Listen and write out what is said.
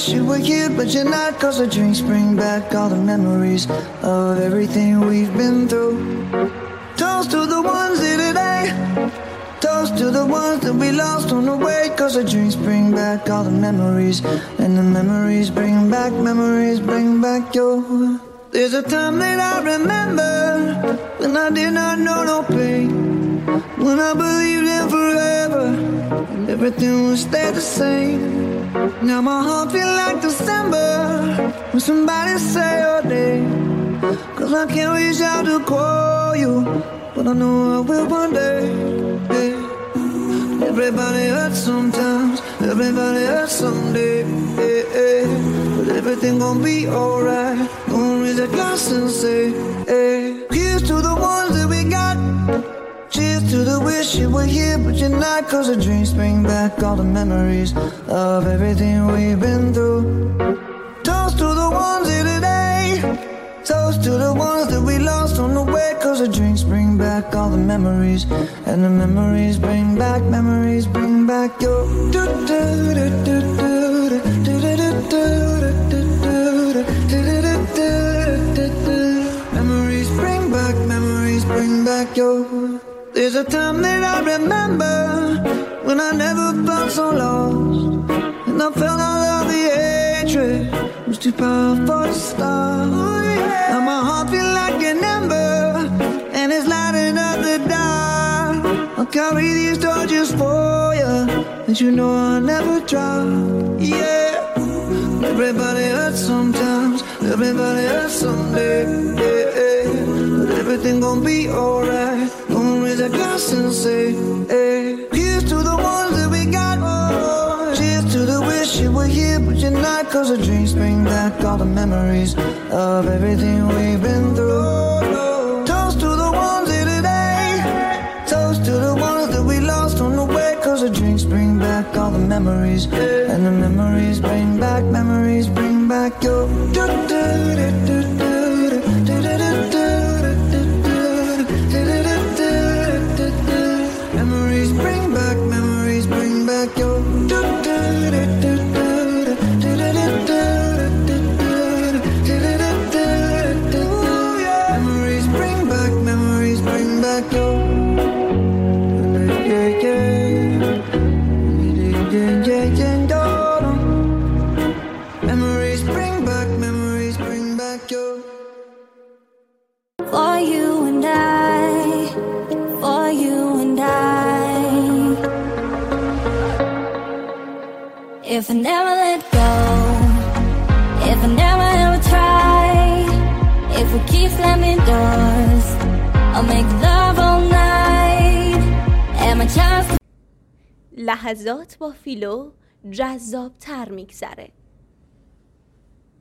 you were here, but you're not. 'Cause the drinks bring back all the memories of everything we've been through. Toast to the ones here today. Toast to the ones that we lost on the way. 'Cause the drinks bring back all the memories, and the memories bring back your. There's a time that I remember when I did not know no pain, when I believed in forever and everything would stay the same. Now my heart feel like December when somebody say your name. 'Cause I can't reach out to call you, but I know I will one day. Yeah. Everybody hurts sometimes, everybody hurts someday. Yeah. But everything gon' be alright. Gonna raise a glass and say, hey. Here's to the ones that we got. Cheers to the wish you were here, but you're not. 'Cause the drinks bring back all the memories of everything we've been through. Toast to the ones here today. Toast to the ones that we lost on the way. 'Cause the drinks bring back all the memories, and the memories bring back your. Memories bring back your. There's a time that I remember when I never felt so lost, and I felt all of the hatred was too powerful to stop. Now my heart feel like an ember, and it's lighting up the dark. I'll carry these torches for you, and you know I'll never drop. Yeah. Everybody hurts sometimes, everybody hurts someday. Yeah. But everything gon' be alright. Gonna raise a glass and say, hey. Here's to the ones that we got. Oh. Cheers to the wish you were here, but you're not. 'Cause the drinks bring back all the memories of everything we've been through. Toast to the ones here today. Toast to the ones that we lost on the way. 'Cause the drinks bring back all the memories, and the memories bring back your. Memories bring back your. Memories bring back your. Memories bring back your. For you and I, for you and I. If I never let go, if I never ever try, if we keep slamming doors, I'll make love all night. And my chance. لحظات با فیلو جذاب‌تر میگذره.